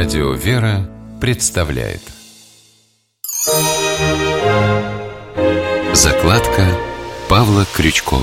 Радио «Вера» представляет закладка Павла Крючкова.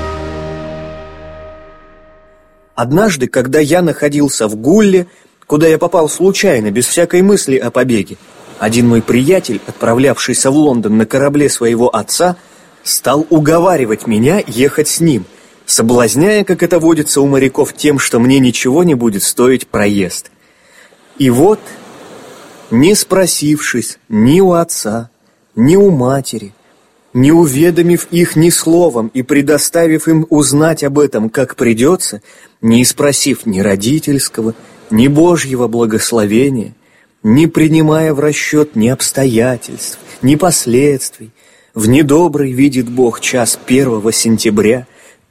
Однажды, когда я находился в Гулле, куда я попал случайно, без всякой мысли о побеге, один мой приятель, отправлявшийся в Лондон на корабле своего отца, стал уговаривать меня ехать с ним, соблазняя, как это водится у моряков, тем, что мне ничего не будет стоить проезд. И вот, не спросившись ни у отца, ни у матери, не уведомив их ни словом и предоставив им узнать об этом, как придется, не спросив ни родительского, ни Божьего благословения, не принимая в расчет ни обстоятельств, ни последствий, в недобрый видит Бог час 1 сентября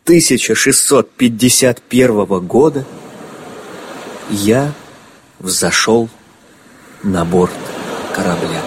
1651 года я взошел на борт корабля.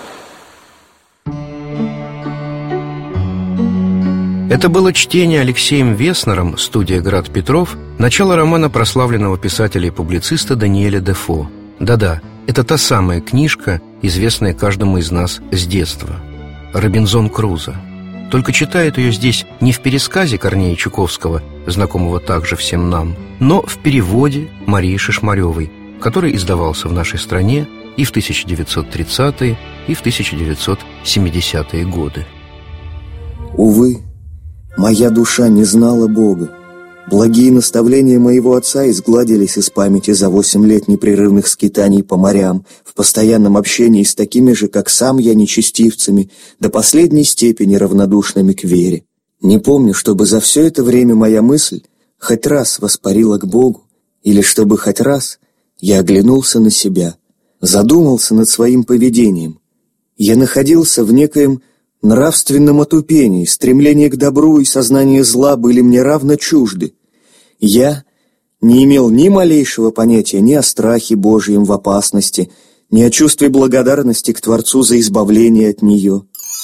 Это было чтение Алексеем Веснером, студия «Град Петров», начало романа прославленного писателя и публициста Даниэля Дефо. Да-да, это та самая книжка, известная каждому из нас с детства. «Робинзон Крузо». Только читает ее здесь не в пересказе Корнея Чуковского, знакомого также всем нам, но в переводе Марии Шишмаревой, который издавался в нашей стране и в 1930-е, и в 1970-е годы. Увы, моя душа не знала Бога. Благие наставления моего отца изгладились из памяти за 8 лет непрерывных скитаний по морям, в постоянном общении с такими же, как сам я, нечестивцами, до последней степени равнодушными к вере. Не помню, чтобы за все это время моя мысль хоть раз воспарила к Богу, или чтобы хоть раз я оглянулся на себя, задумался над своим поведением. Я находился в некоем нравственном отупении, стремление к добру и сознание зла были мне равно чужды. Я не имел ни малейшего понятия ни о страхе Божьем в опасности, ни о чувстве благодарности к Творцу за избавление от нее.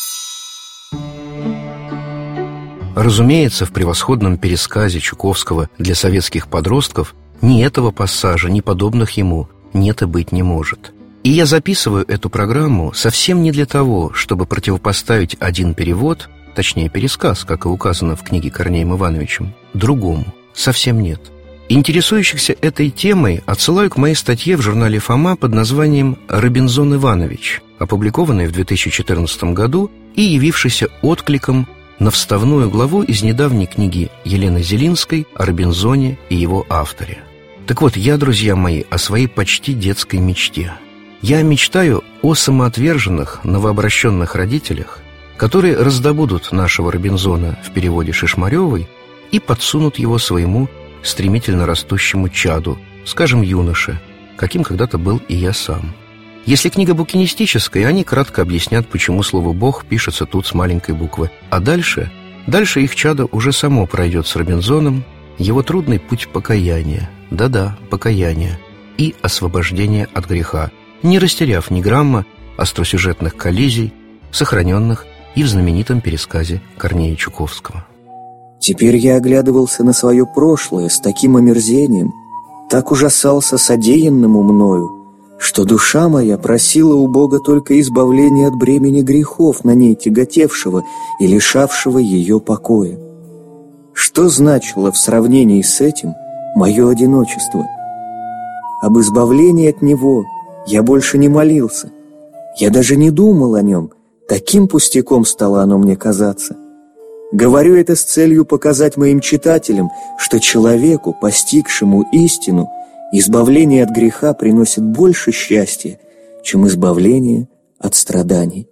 Разумеется, в превосходном пересказе Чуковского для советских подростков ни этого пассажа, ни подобных ему нет и быть не может. И я записываю эту программу совсем не для того, чтобы противопоставить один перевод, точнее пересказ, как и указано в книге Корнеем Ивановичем, другому. Совсем нет. Интересующихся этой темой отсылаю к моей статье в журнале «Фома» под названием «Робинзон Иванович», опубликованной в 2014 году и явившейся откликом на вставную главу из недавней книги Елены Зелинской о Робинзоне и его авторе. Так вот, я, друзья мои, о своей почти детской мечте. Я мечтаю о самоотверженных, новообращенных родителях, которые раздобудут нашего Робинзона в переводе Шишмаревой и подсунут его своему стремительно растущему чаду, скажем, юноше, каким когда-то был и я сам. Если книга букинистическая, они кратко объяснят, почему слово «Бог» пишется тут с маленькой буквы. А дальше их чадо уже само пройдет с Робинзоном его трудный путь покаяния, да-да, покаяния, и освобождения от греха, не растеряв ни грамма остросюжетных коллизий, сохраненных и в знаменитом пересказе Корнея Чуковского. Теперь я оглядывался на свое прошлое с таким омерзением, так ужасался содеянному мною, что душа моя просила у Бога только избавления от бремени грехов, на ней тяготевшего и лишавшего ее покоя. Что значило в сравнении с этим мое одиночество? Об избавлении от него я больше не молился. Я даже не думал о нем. Таким пустяком стало оно мне казаться. Говорю это с целью показать моим читателям, что человеку, постигшему истину, избавление от греха приносит больше счастья, чем избавление от страданий.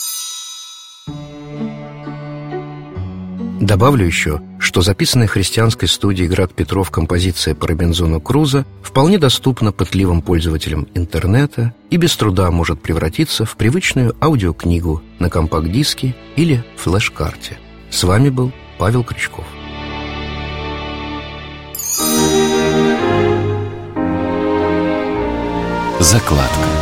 Добавлю еще, что записанная христианской студией «Град Петров» композиция по Робинзону Крузо вполне доступна пытливым пользователям интернета и без труда может превратиться в привычную аудиокнигу на компакт-диске или флеш-карте. С вами был Павел Крючков. Закладка.